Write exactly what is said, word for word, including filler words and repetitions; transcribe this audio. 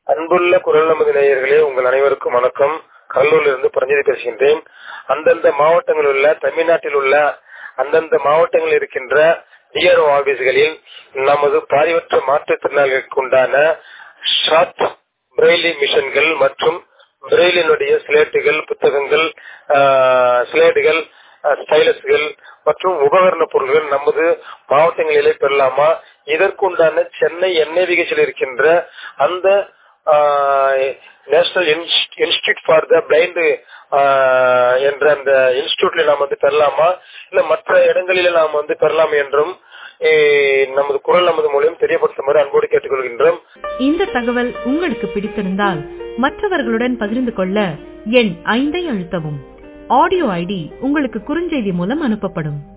அன்புள்ள குரல் நமது நேயர்களே, உங்கள் அனைவருக்கும் வணக்கம். கடலூரில் இருந்து பரஞ்சோதி பேசுகின்றேன். அந்தந்த மாவட்டங்களில் உள்ள தமிழ்நாட்டில் உள்ள அந்தந்த மாவட்டங்களில் இருக்கின்ற டிஆர்ஓ ஆபீஸ்களில் நமது பார்வையற்ற மாற்றுத்திறனாளிகளுக்கு உண்டான ஷார்ட் பிரெய்லி மிஷன்கள் மற்றும் பிரெய்லினுடைய ஸ்லேட்டுகள், புத்தகங்கள், ஸ்லேட்டுகள், ஸ்டைலஸ்கள் மற்றும் உபகரண பொருட்கள் நமது மாவட்டங்களிலே பெறலாமா? இதற்குண்டான சென்னை என்ஐவிகேசில் இருக்கின்ற அந்த national institute for the blind என்ற அந்த இன்ஸ்டிடியூட்ல நாம் வந்து பெறலாமா, இல்ல மற்ற இடங்களில நாம் வந்து பெறலாம் என்றும் நமது குரல் நமது மூலியம் தெரியப்படுத்துமாறு அன்போடு கேட்டுக்கொள்கின்றோம். இந்த தகவல் உங்களுக்கு பிடித்திருந்தால் மற்றவர்களுடன் பகிர்ந்து கொள்ள எண் ஐந்தை அழுத்தவும். ஆடியோ ஐடி உங்களுக்கு குறுஞ்செய்தி மூலம் அனுப்பப்படும்.